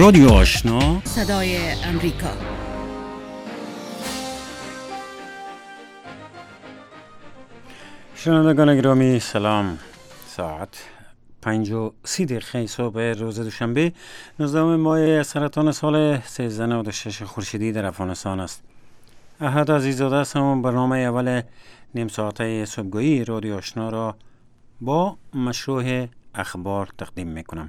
رادیو آشنا، صدای امریکا. شنوندگان گرامی سلام. ساعت 5:30 صبح روز دوشنبه 19 ماه سرطان سال 1396 خورشیدی در افغانستان است. احد عزیزاده هستم. برنامه اول نیم ساعته صبحگاهی رادیو آشنا را با مشروع اخبار تقدیم میکنم.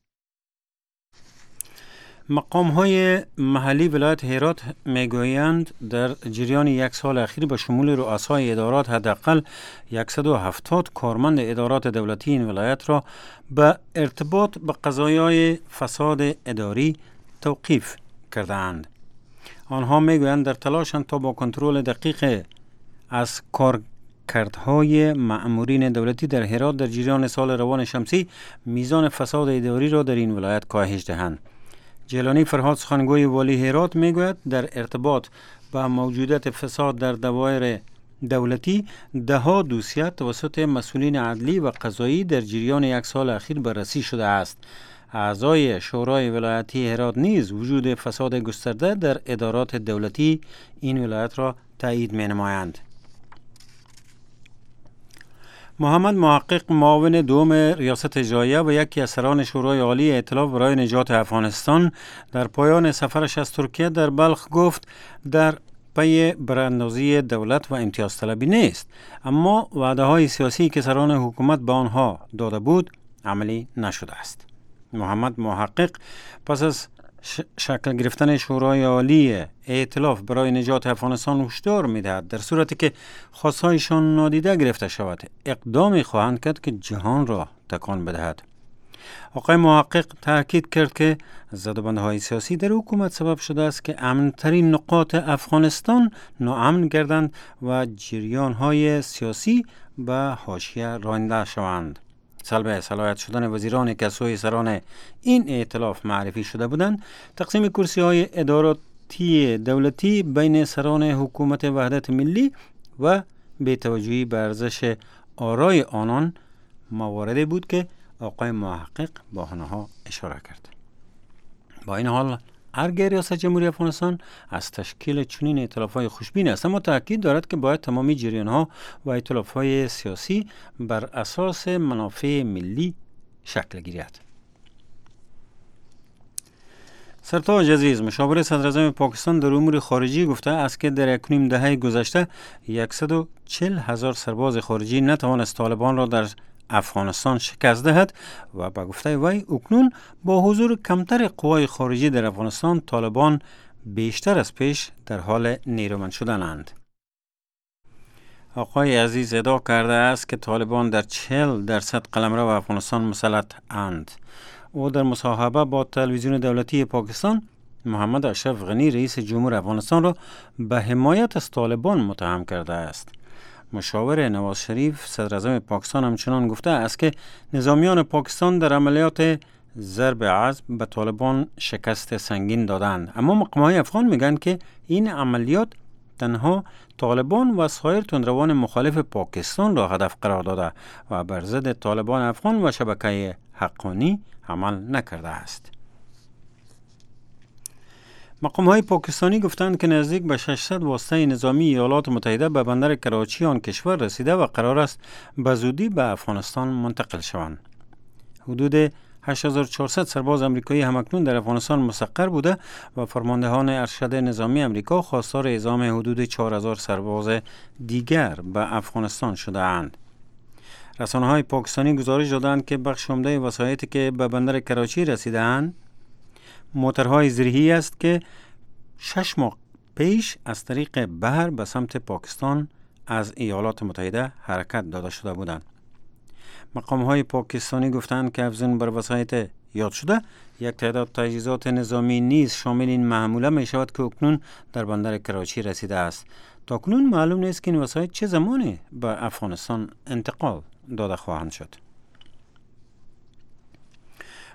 مقام‌های محلی ولایت هرات میگویند در جریان یک سال اخیر به شمول رؤسای ادارات حداقل 170 کارمند ادارات دولتی این ولایت را به ارتباط به قضایای فساد اداری توقیف کردند. آنها میگویند در تلاشند تا با کنترل دقیق از کارکردهای مأمورین دولتی در هرات در جریان سال روان شمسی میزان فساد اداری را در این ولایت کاهش دهند. جیلانی فرهاد سخنگوی والی هرات میگوید در ارتباط با موجودیت فساد در دوایر دولتی ده‌ها دوسیه توسط مسئولین عدلی و قضایی در جریان یک سال اخیر بررسی شده است. اعضای شورای ولایتی هرات نیز وجود فساد گسترده در ادارات دولتی این ولایت را تایید می‌نمایند. محمد محقق معاون دوم ریاست اجراییه و یکی از سران شورای عالی ائتلاف برای نجات افغانستان در پایان سفرش از ترکیه در بلخ گفت در پی براندازی دولت و امتیاز طلبی نیست، اما وعده های سیاسی که سران حکومت به آنها داده بود عملی نشده است. محمد محقق پس از شکل گرفتن شورای عالی ائتلاف برای نجات افغانستان هشدار می‌دهد در صورتی که خواستهایشان نادیده گرفته شود اقدامی خواهند کرد که جهان را تکان بدهد. آقای محقق تاکید کرد که زدوبندهای سیاسی در حکومت سبب شده است که امن‌ترین نقاط افغانستان ناامن گردند و جریان‌های سیاسی به حاشیه رانده شوند. سلب صلاحیت شدن وزیرانی که از سوی سران این ائتلاف معرفی شده بودند، تقسیم کرسی‌های اداراتی دولتی بین سران حکومت وحدت ملی و بی‌توجهی به ارزش آرای آنان مواردی بود که آقای محقق با آنها اشاره کرد. با این حال ارگ ریاست جمهوری افغانستان از تشکیل چنین ائتلاف‌های خوشبین است، اما تاکید دارد که باید تمامی جریان‌ها و ائتلاف‌های سیاسی بر اساس منافع ملی شکل گیرد. سرتاج عزیز مشاور صدر اعظم پاکستان در امور خارجی گفته است که در 1.5 دهه گذشته 140,000 سرباز خارجی نتوانست طالبان را در افغانستان شکست دهد و با گفته وی اکنون با حضور کمتر قوای خارجی در افغانستان طالبان بیشتر از پیش در حال نیرومند شدنند. آقای عزیز ادعا کرده است که طالبان در 40% قلمرو افغانستان مسلط اند. او در مصاحبه با تلویزیون دولتی پاکستان محمد اشرف غنی رئیس جمهور افغانستان را به حمایت از طالبان متهم کرده است. مشاور نواز شریف صدر اعظم پاکستان همچنان گفته است که نظامیان پاکستان در عملیات ضرب عظم به طالبان شکست سنگین دادند، اما مقام‌های افغان میگن که این عملیات تنها طالبان و سایر تندروان مخالف پاکستان را هدف قرار داده و بر ضد طالبان افغان و شبکه حقانی عمل نکرده است. مقام‌های پاکستانی گفتند که نزدیک به 600 واسطه نظامی ایالات متحده به بندر کراچی آن کشور رسیده و قرار است به زودی به افغانستان منتقل شوند. حدود 8400 سرباز آمریکایی همکنون در افغانستان مستقر بوده و فرماندهان ارشد نظامی آمریکا خواستار اعزام حدود 4000 سرباز دیگر به افغانستان شده اند. رسانه‌های پاکستانی گزارش دادند که بخش عمده وسایطی که به بندر کراچی رسیده‌اند موترهای زرهی است که 6 ماه پیش از طریق بحر به سمت پاکستان از ایالات متحده حرکت داده شده بودند. مقام‌های پاکستانی گفتند که افزون بر وسایط یاد شده یک تعداد تجهیزات نظامی نیز شامل این محموله می شود که اکنون در بندر کراچی رسیده است. تا کنون معلوم نیست که این وسایط چه زمانی به افغانستان انتقال داده خواهند شد.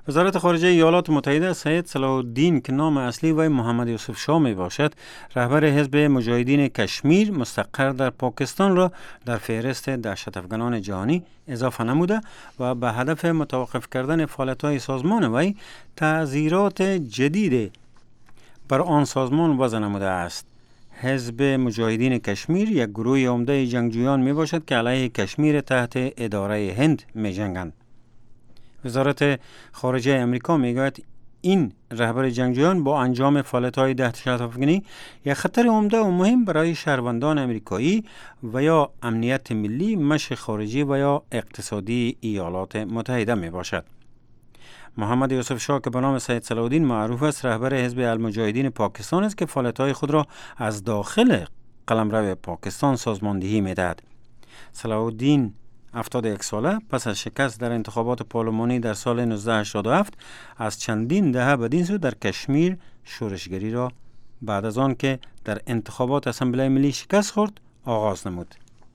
وزارت خارجه ایالات متحده سید صلاح الدین که نام اصلی وی محمد یوسف شاه می باشد، رهبر حزب مجاهدین کشمیر مستقر در پاکستان را در فهرست دهشت افغانان جهانی اضافه نموده و به هدف متوقف کردن فعالیت‌های سازمان وی تعزیرات جدید بر آن سازمان وضع نموده است. حزب مجاهدین کشمیر یک گروه عمده جنگجویان می باشد که علیه کشمیر تحت اداره هند می جنگند. وزارت خارجه امریکا می گوید این رهبر جنگجویان با انجام فعالیت‌های دهشت افغانی یک خطر عمده و مهم برای شهروندان امریکایی و یا امنیت ملی، مشی خارجی و یا اقتصادی ایالات متحده می باشد. محمد یوسف شاه که به نام سید صلاح الدین معروف است، رهبر حزب المجاهدین پاکستان است که فعالیت‌های خود را از داخل قلمرو پاکستان سازماندهی می‌دهد. صلاح الدین 71 ساله پس از شکست در انتخابات پارلمانی در سال 1987 از چندین دهه بدین سو در کشمیر شورشگری را بعد از آن که در انتخابات اسامبله ملی شکست خورد آغاز نمود.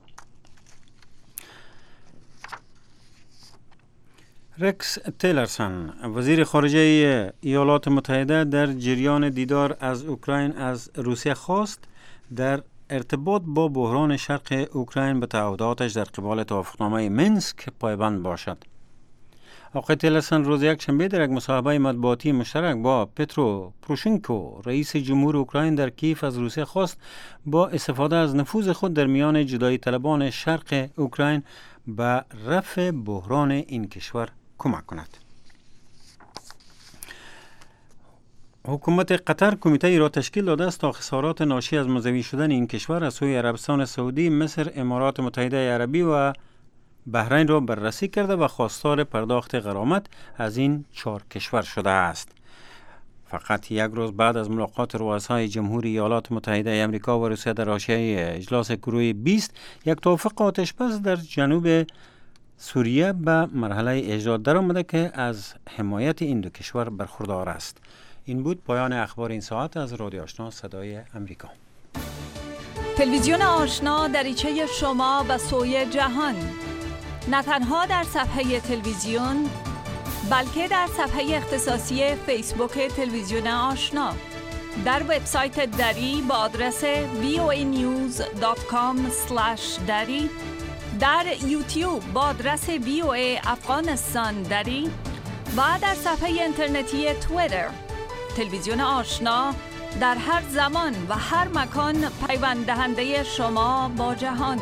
رکس تیلرسون وزیر خارجه ایالات متحده در جریان دیدار از اوکراین از روسیه خواست در ارتباط با بحران شرق اوکراین به تعهداتش در قبال توافقنامه منسک پایبند باشد. آقای تیلرسون روز یکشنبه در یک مصاحبه مطبوعاتی مشترک با پترو پروشنکو رئیس جمهور اوکراین در کیف از روسیه خواست با استفاده از نفوذ خود در میان جدایی طلبان شرق اوکراین به رفع بحران این کشور کمک کند. حکومت قطر کمیته را تشکیل داده است تا خسارات ناشی از منزوی شدن این کشور از سوی عربستان سعودی، مصر، امارات متحده عربی و بحرین را بررسی کرده و خواستار پرداخت غرامت از این 4 کشور شده است. فقط یک روز بعد از ملاقات رؤسای جمهوری ایالات متحده آمریکا و روسیه در حاشیه اجلاس گروه 20 یک توافق آتش‌بس در جنوب سوریه به مرحله اجرا درآمده که از حمایت این دو کشور برخوردار است. این بود پایان اخبار این ساعت از رادیو آشنا صدای امریکا. تلویزیون آشنا دریچه شما به سوی جهان، نه تنها در صفحه تلویزیون بلکه در صفحه اختصاصی فیسبوک تلویزیون آشنا، در وبسایت دری با آدرس voanews.com/dari، در یوتیوب با آدرس VOA افغانستان دری و در صفحه اینترنتی توییتر. تلویزیون آشنا در هر زمان و هر مکان پیوند دهنده شما با جهان.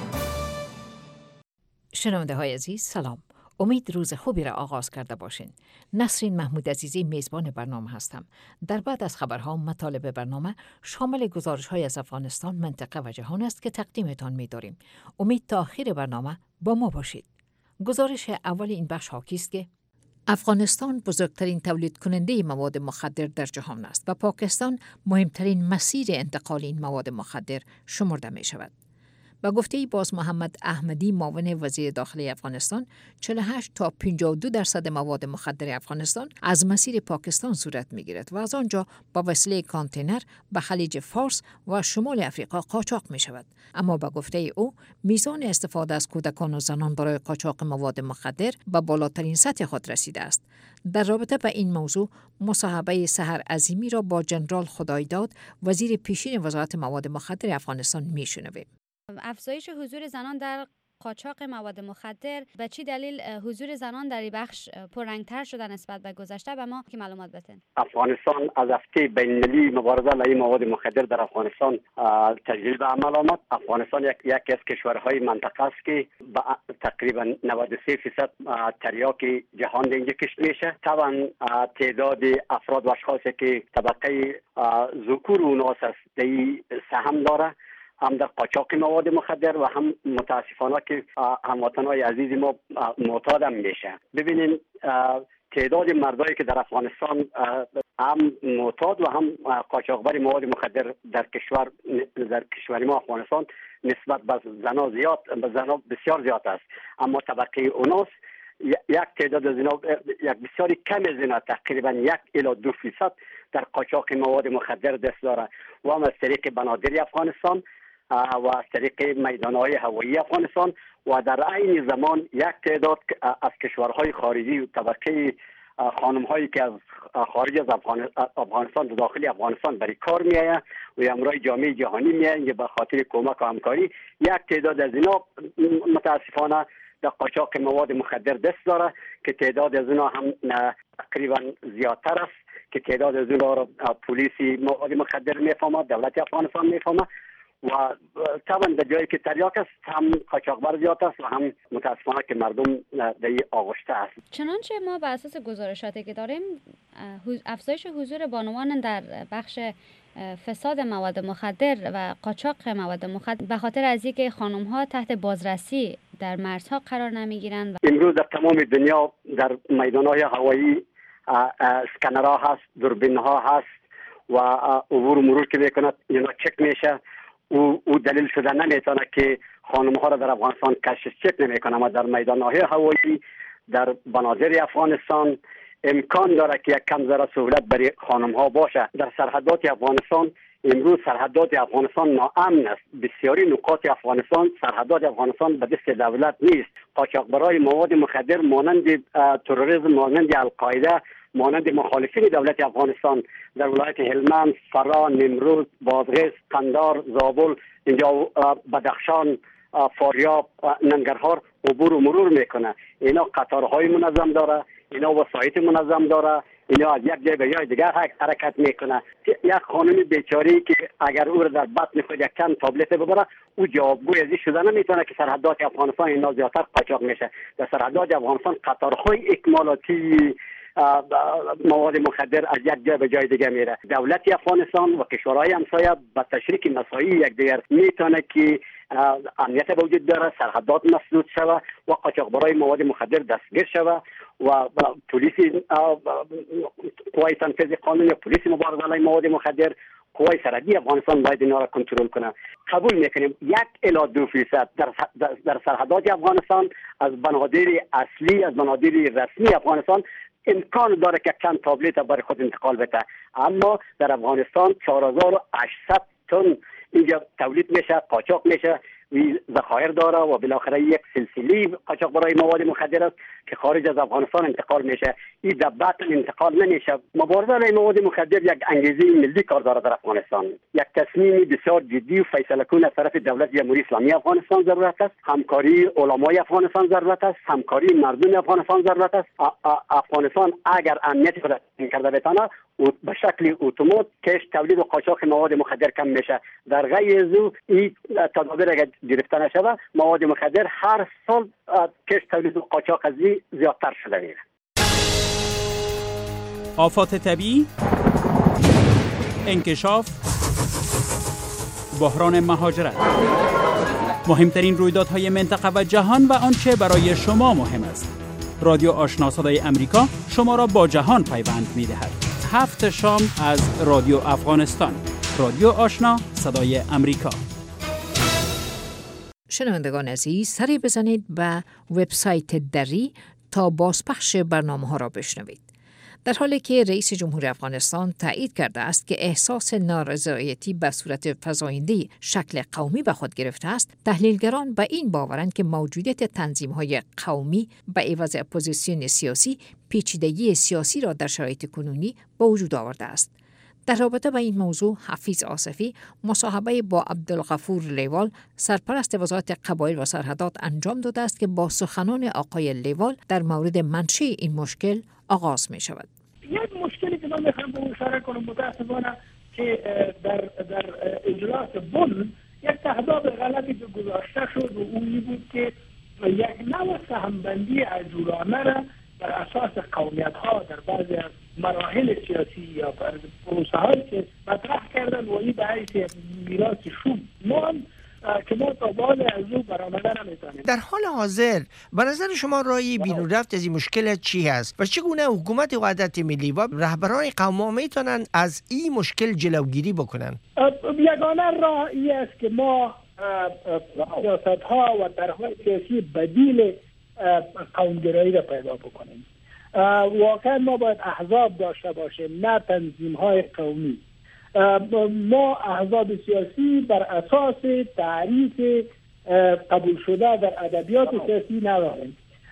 شنونده های عزیز سلام. امید روز خوبی را آغاز کرده باشین. نسرین محمود عزیزی میزبان برنامه هستم. در بعد از خبرها مطالب برنامه شامل گزارش های از افغانستان، منطقه و جهان است که تقدیمتان می داریم. امید تا آخر برنامه با ما باشید. گزارش اول این بخش حاکی است که افغانستان بزرگترین تولید کننده مواد مخدر در جهان است و پاکستان مهمترین مسیر انتقال این مواد مخدر شمرده می شود. با گفته باز محمد احمدی معاون وزیر داخلی افغانستان، 48 تا 52% مواد مخدر افغانستان از مسیر پاکستان صورت می‌گیرد و از آنجا با وسیله کانتینر به خلیج فارس و شمال افریقا قاچاق می‌شود. اما با گفته او میزان استفاده از کودکان و زنان برای قاچاق مواد مخدر به بالاترین سطح خود رسیده است. در رابطه با این موضوع مصاحبه سحر عظیمی را با جنرال خدایداد وزیر پیشین وزارت مواد مخدر افغانستان می‌شنویم. افزایش حضور زنان در قاچاق مواد مخدر به چی دلیل حضور زنان در این بخش پررنگتر شده نسبت به گذشته؟ به ما که معلومات بدین. افغانستان از هفته بین‌المللی مبارزه علیه مواد مخدر در افغانستان تجلیل به عمل آمد. افغانستان یکی از کشورهای منطقه است که تقریبا 93% تریاک جهان در اینجا کشت میشه. طبعا تعداد افراد و اشخاصی که طبقه ذکور و اناث است در این سهم داره، هم در قاچاق مواد مخدر و هم متاسفانه که هموطنهای عزیز ما معتاد هم میشه. ببینین تعداد مردایی که در افغانستان هم معتاد و هم قاچاقبر مواد مخدر در کشور ما افغانستان نسبت به زنا بسیار زیاد است. اما طبقه اناث یک تعداد از اینا یک بسیاری کم از اینا تقریبا 1 الی 2% در قاچاق مواد مخدر دست داره و هم از طریق بنادر افغانستان و از طریق میدانهای هوایی افغانستان و در عین زمان یک تعداد از کشورهای خارجی و طبقه خانم هایی که از خارج از افغانستان به داخل افغانستان برای کار میآیند و امروز جامعه جهانی میآیند به خاطر کمک و همکاری. یک تعداد از اینا متاسفانه در قاچاق مواد مخدر دست داره که تعداد از اینا هم تقریبا زیادتر است که تعداد از اینا را پلیسی مواد مخدر میفهمد، دولت افغانستان میفهمد و طبعا در جایی که تریاک است هم قاچاقبر زیاد است و هم متاسفانه که مردم در آغشته است. چنانچه ما بر اساس گزارشاتی که داریم افزایش حضور بانوان در بخش فساد مواد مخدر و قاچاق مواد مخدر به خاطر از اینکه خانم ها تحت بازرسی در مرزها قرار نمیگیرند. امروز در تمام دنیا در میدان‌های هوایی اسکنرها هست، دوربین‌ها هست و عبور و مرور که میکند اینا چک میشه. او دلیل شده نمیتونه که خانم ها را در افغانستان کشف چک نمیکنه، اما در میدان‌های هوایی در بناظر افغانستان امکان داره که یک کم ذره سهولت برای خانم ها باشه. در سرحدات افغانستان امروز سرحدات افغانستان ناامن است. بسیاری نقاط افغانستان سرحدات افغانستان به دست دولت نیست. قاچاقبرای مواد مخدر مانند تروریسم، مانند القاعده، مانند مخالفین دولت افغانستان در ولایت هلمند، فرا، نیمروز، بادغیس، قندار، زابل، اینجا بدخشان، فاریاب، ننگرهار عبور و مرور میکنه. اینا قطارهای منظم داره، اینا وسایط منظم داره، اینا از یک جای به جای دیگر حرکت میکنه. یک خانم بیچاری که اگر او را در بطن خود یک کم تابلت ببره او جوابگوی ازی شده نمیتونه که سرحدات افغانستان اینا زیادتر قاچاق میشه. در سرحدات افغانستان قطارهای اکمالاتی مواد مخدر از یک جای به جای دیگه میره. دولت افغانستان و کشورهای همسایه با تشریک مساعی یکدیگر میتونه که امنیت به وجود داره، سرحدات مسدود شوه و قاچاقبرای مواد مخدر دستگیر شوه و پلیس قوای تنفیذ قانون یا پلیس مبارزه علیه مواد مخدر، قوای سرحدی افغانستان باید اینا را کنترل کنه. قبول میکنیم 1-2% در سرحدات افغانستان از بنادر اصلی، از بنادر رسمی افغانستان امکان داره که چند تابلت برای خود انتقال بده، اما در افغانستان 4800 تن اینجا تولید میشه، قاچاق میشه، ذخایر داره و بالاخره یک سلسله قاچاق برای مواد مخدر است که خارج از افغانستان انتقال میشه. این در بطن انتقال نمیشه. مبارزه علیه مواد مخدر یک انگیزه ملی کار داره در افغانستان. یک تصمیم بسیار جدی و فیصله کن از طرف دولت جمهوری اسلامی افغانستان ضرورت است. همکاری علمای افغانستان ضرورت است. همکاری مردم افغانستان ضرورت است. افغانستان اگر امنیت خود کرده بتونه به شکل اتومات کش تولید و قاچاق مواد مخدر کم میشه. در غیر از او این تدابیر اگر گرفته نشود مواد مخدر هر سال کش تولید و قاچاق از زیادتر شده میره. آفات طبیعی، انکشاف، بحران مهاجرت، مهمترین رویدادهای منطقه و جهان و آنچه برای شما مهم است. رادیو آشنا صدای امریکا شما را با جهان پیوند می‌دهد. 7 شام از رادیو افغانستان. رادیو آشنا صدای امریکا. شنوندگان عزیز، سری بزنید به وبسایت دری تا بازپخش برنامه‌ها را بشنوید. در حالی که رئیس جمهور افغانستان تایید کرده است که احساس نارضایتی به صورت فزاینده شکل قومی به خود گرفته است، تحلیلگران به این باورند که موجودیت تنظیم‌های قومی به عوض اپوزیسیون سیاسی پیچیدگی سیاسی را در شرایط کنونی به وجود آورده است. در رابطه با این موضوع حفیظ آصفی مصاحبه با عبدالغفور لیوال سرپرست وزارت قبایل و سرحدات انجام داده است که با سخنان آقای لیوال در مورد منشأ این مشکل آغاز می شود. یک مشکلی که من میخوام به اشاره کنم متاسفانه که در اجلاس بن یک تهداب غلطی که گذاشته شد و اونی بود که یک نوع سهمبندی عجولانه را بر اساس قومیت ها در بعضی از مراحل سیاسی یا پروسه هایی که مطرح کردن و این به حیث میراث شوم ماند که ما تا بعد از او برآمده نمیتونیم. در حال حاضر به نظر شما راه بیرون رفت از این مشکل چی هست و چگونه حکومت وحدت ملی و رهبران قوم میتونن از این مشکل جلوگیری بکنن؟ یگانه راه این است که ما سیاست ها و طرحهای سیاسی بدیل قومگرایی را پیدا بکنیم. واقعا ما باید احزاب داشته باشیم، نه تنظیم های قومی. ما احزاب سیاسی بر اساس تعریف قبول شده در ادبیات سیاسی نداریم.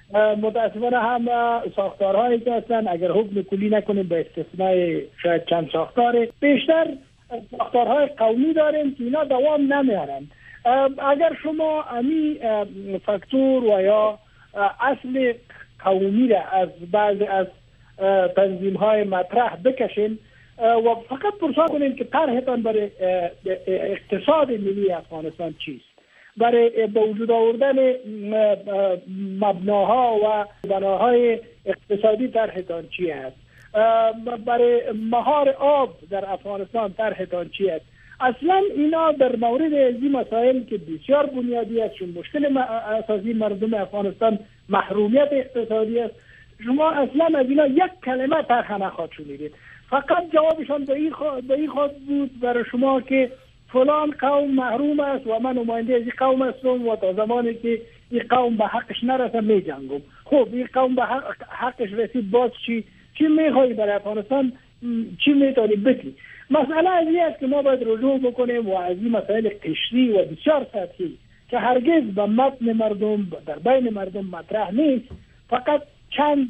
متاسفانه هم ساختارهایی که هستن اگر حکم کلی نکنیم به استثنای شاید چند ساختار، بیشتر ساختارهای قومی داریم که اینا دوام نمیارن. اگر شما امی فاکتور و یا اصل قومی را از بعض از تنظیم‌های مطرح بکشین و فقط پرسان کنین که طرحتان برای اقتصاد ملی افغانستان چیست، برای به وجود آوردن مبناها و بناهای اقتصادی طرحتان چی است، برای مهار آب در افغانستان طرحتان چی است. اصلا اینا در مورد این مسائل که بسیار بنیادی است، چون مشکل اساسی مردم افغانستان محرومیت اقتصادی است، شما اصلا از اینا یک کلمه طرح نخواهد شنیدید. فقط جوابشان به این خواهد بود برای شما که فلان قوم محروم است و من نماینده از این قوم هستم و تا زمانی که این قوم به حقش نرسه می جنگم. خب این قوم به حقش رسید، باز چی میخوایی برای افغانستان، چی میتونی بکی؟ مسئله از این است که ما باید رجوع بکنیم و از این مسائل قشری و بسیار سطحی که هرگز به متن مردم در بین مردم مطرح نیست، فقط چند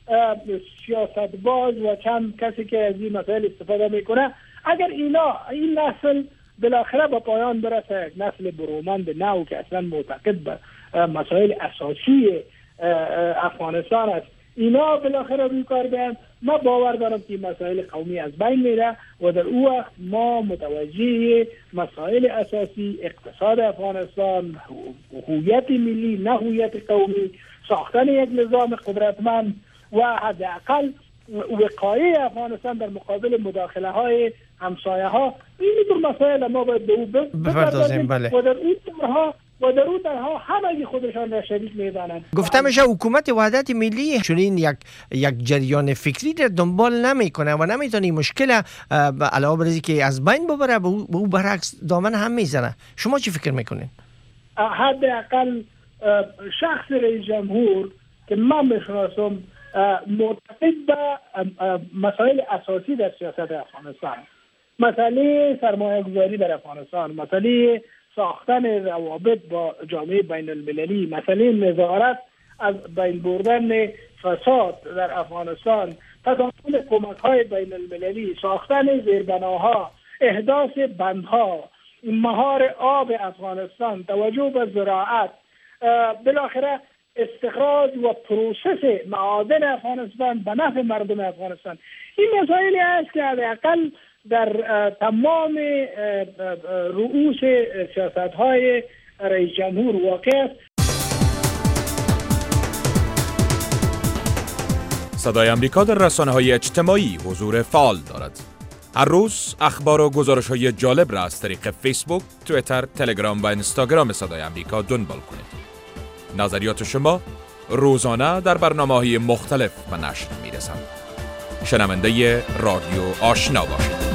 سیاست باز و چند کسی که از این مسائل استفاده میکنه، اگر این نسل بالاخره به پایان برسه، نسل برومند نو که اصلا معتقد به مسائل اساسی افغانستان است، اینا بالاخره روی کار بیان، ما باور دارم که مسائل قومی از بین میره و در او وقت ما متوجه مسائل اساسی اقتصاد افغانستان، هویت ملی نه هویت قومی، ساختن یک نظام قدرتمند و حداقل وقایه افغانستان در مقابل مداخله های همسایه ها، این مسائل ما باید به او بپردازیم. بله. و در اون درها همه خودشان را شریک میدانند. گفته میشه حکومت وحدت ملی چنین یک جریان فکری در دنبال نمیکنه و نمیتونه مشکل علاوه بر اینکه از بین ببره به او برعکس دامن هم میزنه. شما چی فکر میکنین؟ حداقل شخص رئیس جمهور که من میشناسم معتقد به مسائل اساسی در سیاست افغانستان، مسئله سرمایه گذاری در افغانستان، مسئله ساختن روابط با جامعه بین المللی، مسئله نظارت از بین بردن فساد در افغانستان، تداوم کمک‌های بین المللی، ساختن زیربناها، احداث بندها، مهار آب افغانستان، توجه به زراعت، بالاخره استخراج و پروسس معادن افغانستان به نفع مردم افغانستان. این مسائلی است که حداقل در تمام رؤوس سیاست‌های رئیس جمهور واقع است. صدای امریکا در رسانه‌های اجتماعی حضور فعال دارد. هر روز اخبار و گزارش‌های جالب را از طریق فیسبوک، توییتر، تلگرام و اینستاگرام صدای امریکا دنبال کنید. نظریات شما روزانه در برنامه‌های مختلف به نشر می‌رسند. شنونده رادیو آشنا باشید.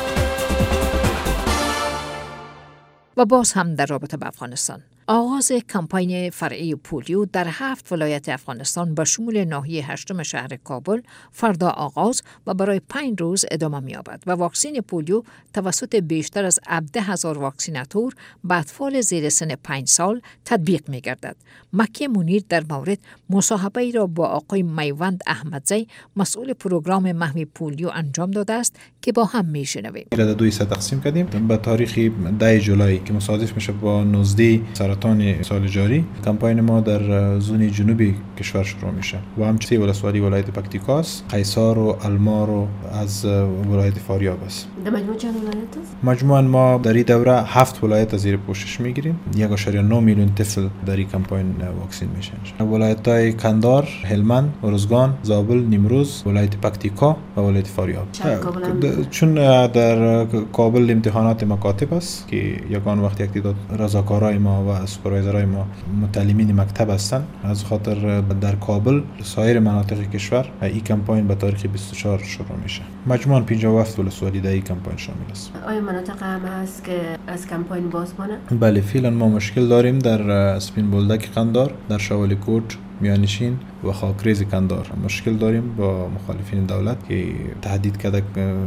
و باز هم در رابطه با افغانستان، آغاز کمپاین فرعی پولیو در 7 ولایت افغانستان به شمول ناحیه 8 شهر کابل فردا آغاز و برای 5 روز ادامه می‌یابد و واکسین پولیو توسط بیشتر از 17,000 واکسیناتور به اطفال زیر سن 5 سال تطبیق می‌گردد. مکی منیر در مورد مصاحبه‌ای را با آقای میوند احمدزی مسئول پروگرام محو پولیو انجام داده است که با هم می‌شنویم. را دو حصه تقسیم کردیم. به تاریخ 10 جولای که مصادف میشه با 19 سرطان سال جاری، کمپاین ما در زون جنوبی کشور شروع میشه و همچنین ولسوالی ولایت پکتیکاس، قیصار و المار و از ولایت فاریاب است. در مجموع چند ولایت است؟ مجموعاً ما در این دوره 7 ولایت از زیر پوشش میگیریم. 1.9 میلیون طفل در این کمپاین واکسین میشن. ولایت‌های کندهار، هلمند، ارزگان، زابل، نیمروز، ولایت پکتیکا و ولایت فاریاب. چون در کابل امتحانات مکاتب است که یگان وقت یک تعداد رضاکارای ما و سوپروایزرای ما متعلمین مکتب هستند، از خاطر در کابل سایر مناطق کشور این کمپاین به تاریخ 24 شروع میشه. مجموعاً 57 ولسوالی در این کمپاین شامل است. آیا مناطق هم هست که از کمپاین باز کنه؟ بله، فعلا ما مشکل داریم در سپین بولدک قندار، در شوالی کوٹ، میانشین و خاکریز کندار مشکل داریم با مخالفین دولت که تهدید کرده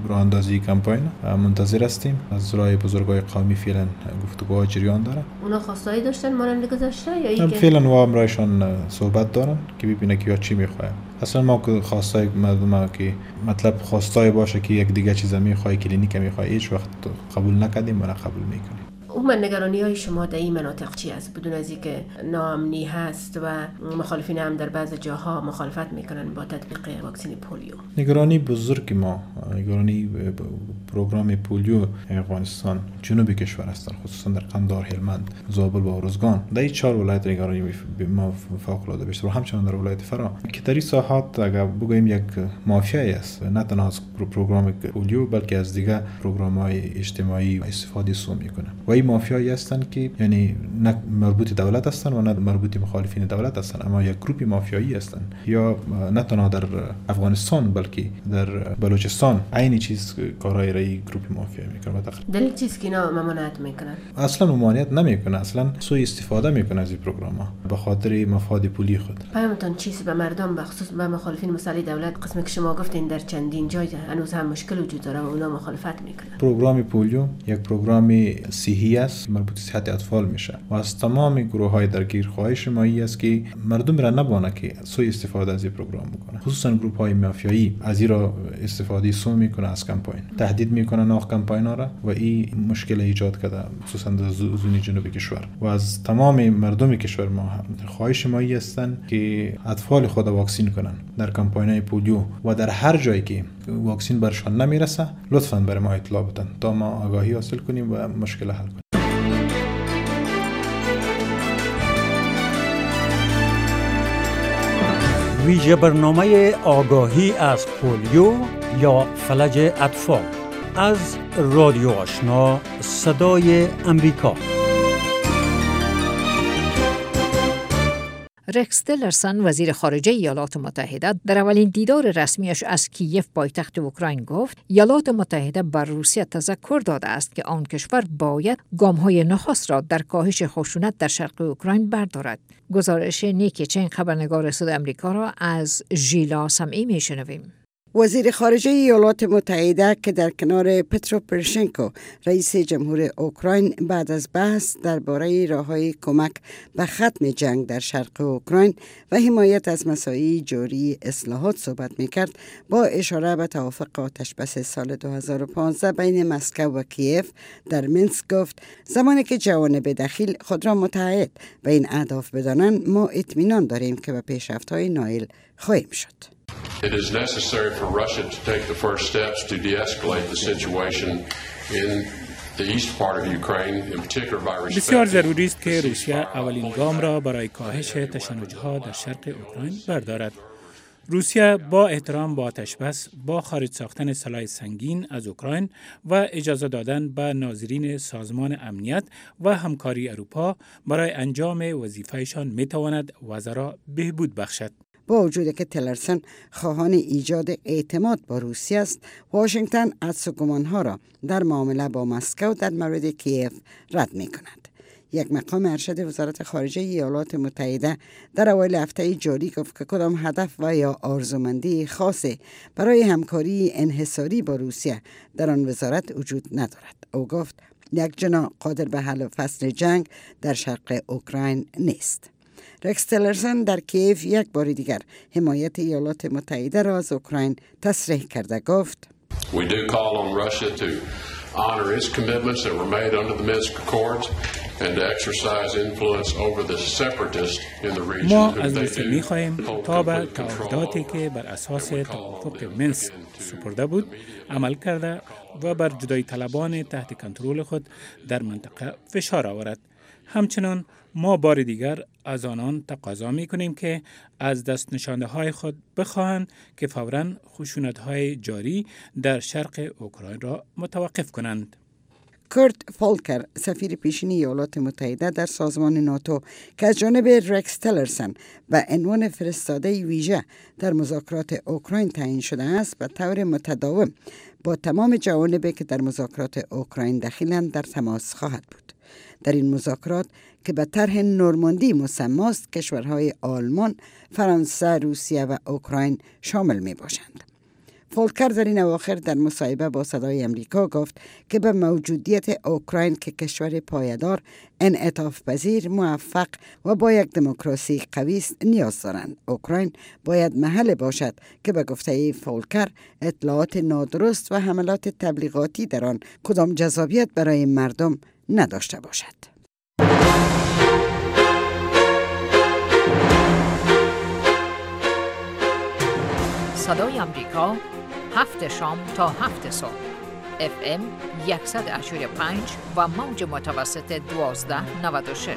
راه اندازی کمپاین منتظر هستیم. از راه بزرگای قومی فعلا گفتگوها جریان داره. اونا خواستایی داشتن مانند گذشته یا اینکه فعلا و امرایشان صحبت دارن که ببینه که یا چی میخواد. اصلا ما که خواستای مردم که مطلب خواستای باشه که یک دیگه چیز میخواد کلینیک میخواد هیچ وقت قبول نکردیم و نه قبول میکنیم. نگرانی های شما در این مناطق چی است؟ بدون از اینکه ناامنی هست و مخالفین هم در بعض جاها مخالفت میکنن با تطبیق واکسن پولیو. نگرانی بزرگ ما نگرانی پروگرام پولیو افغانستان جنوب کشور است، خصوصا در قندهار، هلمند، زابل و ارزگان. در این 4 ولایت نگرانی ما فوق العاده بیشتر و همچنان در ولایت فرا که در این ساحات اگر بگوییم یک مافیایی است، نه تنها از پروگرام پولیو بلکه از دیگر پروگرام‌های اجتماعی استفاده سو میکنه. و این مافیایی هستند که یعنی نه مربوط دولت هستند و نه مربوط مخالفین دولت هستند، اما یک گروه مافیایی هستند. یا نه تنها در افغانستان بلکه در بلوچستان عین چیز کارهای رای گروه مافیایی میکنه. دلیل چیست که اینا ممانعت میکنن؟ اصلا ممانعت نمیکنه، اصلا سوء استفاده میکنه از این پروگرام‌ها به خاطر مفاد پولی خود. پیامتون چیست به مردم، به خصوص به مخالفین مسئله دولت؟ قسمی که شما گفتین در چندین جای هنوز هم مشکل وجود داره و اونا مخالفت میکنن. پروگرام پولیو یک پروگرام صحی است، مربوط به صحت اطفال میشه و از تمام گروه‌های درگیر خواهش ما است که مردم را نبانه که سوء استفاده از این پروگرام بکنه. خصوصا گروه‌های مافیایی از این را استفاده سو میکنه از کمپاین، تهدید میکنه ناخ کمپاین‌ها را و این مشکل ایجاد کرده خصوصا در زون جنوب کشور. و از تمام مردم کشور ما خواهش ما هستند که اطفال خود واکسین کنن در کمپاین‌های پولیو و در هر جایی که واکسین برشان نمیرسه لطفاً برای ما اطلاع بدن تا ما آگاهی حاصل کنیم و مشکل حل کنیم. ویژه برنامه آگاهی از پولیو یا فلج اطفال از رادیو آشنا صدای امریکا. رکس تیلرسون وزیر خارجه ایالات متحده در اولین دیدار رسمیش از کیف پایتخت اوکراین گفت ایالات متحده بر روسیه تذکر داده است که آن کشور باید گام‌های نخست را در کاهش خشونت در شرق اوکراین بردارد. گزارش نیکی چین خبرنگار صدای امریکا را از ژیلا سمعی میشنویم. وزیر خارجه ایالات متحده که در کنار پترو پروشنکو رئیس جمهور اوکراین بعد از بحث درباره راه‌های کمک به ختم جنگ در شرق اوکراین و حمایت از مساعی جاری اصلاحات صحبت می‌کرد، با اشاره به توافق آتش‌بس سال 2015 بین مسکو و کیف در مینسک گفت زمانی که جوانب دخیل خود را متحد به این اهداف بدانند ما اطمینان داریم که به پیشرفت‌های نائل خواهیم شد. It is necessary for Russia to take the first steps to de-escalate the situation in the east part of Ukraine, in particular by respect. بسیار ضروری است که روسیه اولین گام را برای کاهش تشنج‌ها در شرق اوکراین بردارد. روسیه با احترام به آتش‌بس، با خارج ساختن سلاح سنگین از اوکراین و اجازه دادن به ناظرین سازمان امنیت و همکاری اروپا برای انجام وظیفه‌شان می‌تواند وضع را بهبود بخشد. با وجودی که تیلرسون خواهان ایجاد اعتماد با روسیه است، واشنگتن حدس و گمان‌ها را در معامله با مسکو در مورد کیف رد می‌کند. یک مقام ارشد وزارت خارجه ایالات متحده در اوایل هفته جاری گفت که کدام هدف و یا آرزومندی خاصی برای همکاری انحصاری با روسیه در آن وزارت وجود ندارد. او گفت یک جناح قادر به حل فصل جنگ در شرق اوکراین نیست. رکس تیلرسون در کیف یک بار دیگر حمایت ایالات متحده را از اوکراین تصریح کرده گفت We do call on Russia to honor its commitments that were made under the Minsk Accords and to exercise influence over the separatists in the region. ما از روسیه می‌خواهیم تا به تعهداتی که بر اساس توافق منسک سپرده بود عمل کرده و بر جدایی طلبان تحت کنترل خود در منطقه فشار آورد. همچنان ما بار دیگر از آنان تقاضا می‌کنیم که از دست نشانده های خود بخواهند که فوراً خشونت‌های جاری در شرق اوکراین را متوقف کنند. کورت فولکر سفیر پیشین ایالات متحده در سازمان ناتو که از جانب رکس تیلرسون به عنوان فرستاده ویژه در مذاکرات اوکراین تعیین شده است، به طور متداوم با تمام جوانبی که در مذاکرات اوکراین دخیلند در تماس خواهد بود. در این مذاکرات که به طرح نورماندی مسمی است، کشورهای آلمان، فرانسه، روسیه و اوکراین شامل می باشند. فولکر در این اواخر در مصاحبه با صدای امریکا گفت که به موجودیت اوکراین که کشور پایدار، انعطاف پذیر، موفق و با یک دموکراسی قوی است نیاز دارند. اوکراین باید محل باشد که به گفته فولکر اطلاعات نادرست و حملات تبلیغاتی در آن کدام جذابیت برای مردم نداشته باشد. صدای امریکا 7 شام تا 7 صبح FM 100.5 و موج متوسط 1296.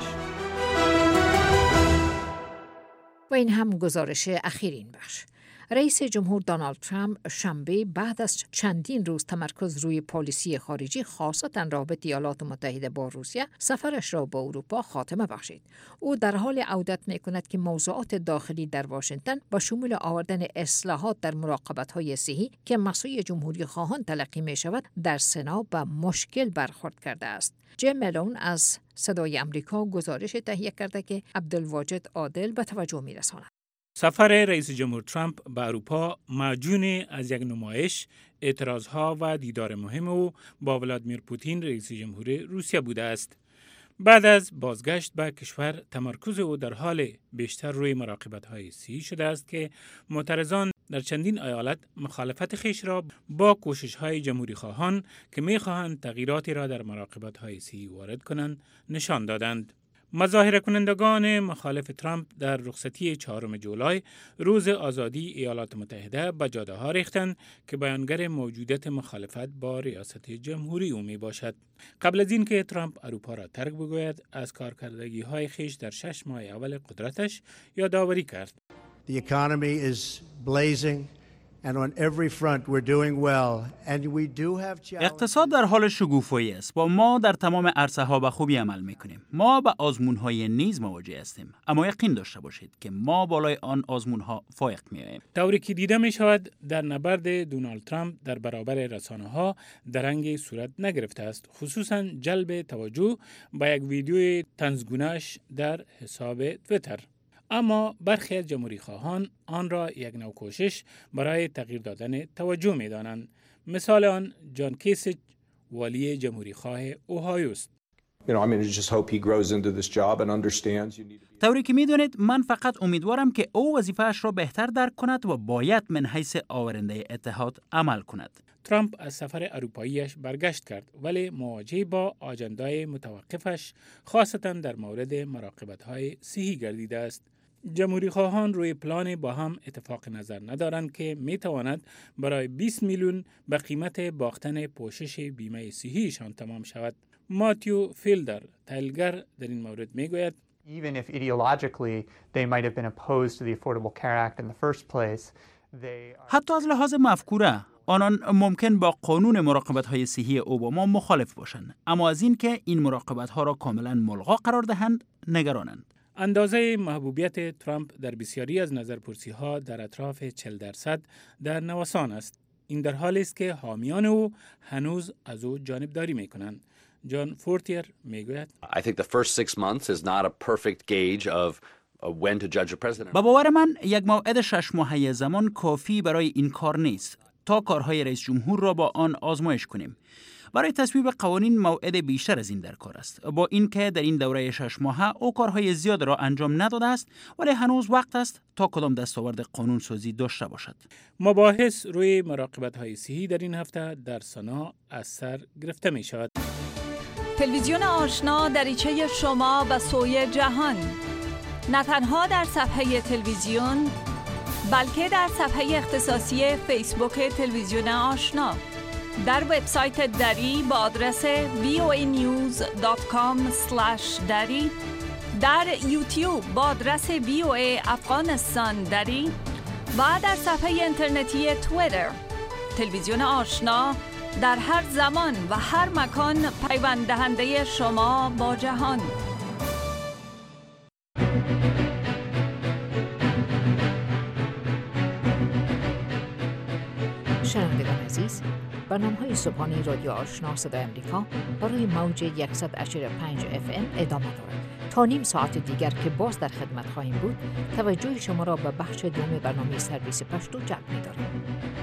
و این هم گزارش اخیر این بخش. رئیس جمهور دونالد ترامپ شنبه بعد از چندین روز تمرکز روی پالیسی خارجی خاصتا رابطه ایالات متحده با روسیه سفرش را به اروپا خاتمه بخشید. او در حال عودت می‌کند که موضوعات داخلی در واشنگتن با شمول آوردن اصلاحات در مراقبت‌های صحی که مسئول جمهوری خواهان تلقی می‌شود در سنا به مشکل برخورد کرده است. جیم ملون از صدای امریکا گزارش تهیه کرده که عبدالواجد عادل به توجه می‌رساند. سفر رئیس جمهور ترامپ به اروپا معجون از یک نمایش، اعتراضها و دیدار مهم او با ولادیمیر پوتین رئیس جمهور روسیه بوده است. بعد از بازگشت به کشور، تمرکز او در حال بیشتر روی مراقبت‌های صحی شده است که معترضان در چندین ایالت مخالفت خویش را با کوشش‌های جمهوری خواهان که می‌خواهند تغییراتی را در مراقبت‌های صحی وارد کنند نشان دادند. مظاهره کنندگان مخالف ترامپ در رخصتی 4 جولای روز آزادی ایالات متحده به جاده‌ها ریختند که بیانگر موجودیت مخالفت با ریاست جمهوری او می باشد. قبل از اینکه ترامپ اروپا را ترک بگوید، از کارکردگی‌های خویش در 6 ماه اول قدرتش یادآوری کرد. The economy is blazing. And on every front we're doing well and we do have challenges. اقتصاد در حال شکوفایی است. با ما در تمام عرصه‌ها به خوبی عمل می‌کنیم. ما با آزمون‌های نیز مواجه هستیم. اما یقین داشته باشید که ما بالای آن آزمون‌ها فائق می‌آییم. طوری که دیده می‌شود در نبرد دونالد ترامپ در برابر رسانه‌ها درنگ صورت نگرفته است. خصوصاً جلب توجه به یک ویدیوی طنزگونه‌اش در حساب توییتر. اما برخی از جمهوری خواهان آن را یک نوع کوشش برای تغییر دادن توجه می دانند. مثال آن جان کیسیچ، والی جمهوری خواه اوهایو است. طوری که می دونید من فقط امیدوارم که او وظیفه‌اش را بهتر درک کند و باید من حیث آورنده اتحاد عمل کند. ترامپ از سفر اروپاییش برگشت کرد ولی مواجه با آجندای متوقفش خاصتا در مورد مراقبت‌های صحی گردیده است. جمهوری خواهان روی پلان با هم اتفاق نظر ندارند که می تواند برای 20 میلیون به قیمت باختن پوشش بیمه صحیشان تمام شود. ماتیو فیلدر، تحلیلگر، در این مورد می گوید Even if ideologically they might have been opposed to the Affordable Care Act in the first place, حتی از لحاظ مفکوره آنان ممکن با قانون مراقبت‌های صحی اوباما مخالف باشند، اما از این که این مراقبت‌ها را کاملا ملغا قرار دهند نگرانند. اندازه محبوبیت ترامپ در بسیاری از نظرپرسی‌ها در اطراف 40% در نوسان است. این در حالی است که حامیان او هنوز از او جانبداری می‌کنند. جان فورتیر میگوید I think the first 6 months is not a perfect gauge of when to judge a president. با باور من یک موعد 6 ماهه زمان کافی برای این کار نیست تا کارهای رئیس جمهور را با آن آزمایش کنیم. برای تصویب قوانین موعد بیشتر از این در کار است. با اینکه در این دوره 6 ماهه او کارهای زیاد را انجام نداده است، ولی هنوز وقت است تا کدام دستاورد قانون سازی داشته باشد. مباحث روی مراقبت‌های صحی در این هفته در سنا از سر گرفته می شود. تلویزیون آشنا دریچه شما به سوی جهان، نه تنها در صفحه تلویزیون بلکه در صفحه اختصاصی فیسبوک تلویزیون آشنا، در وبسایت دری با آدرس voanews.com/dari، در یوتیوب با آدرس VOA افغانستان دری و در صفحه اینترنتی توییتر. تلویزیون آشنا در هر زمان و هر مکان پیوند دهنده شما با جهان. شنوندگان عزیز، برنامه‌های صبحانه رادیو آشنا صدای امریکا برای موج 100.5 FM ادامه دارد. تا نیم ساعت دیگر که باز در خدمت خواهیم بود، توجه شما را به بخش دوم برنامه سرویس پشتو جلب می‌داریم.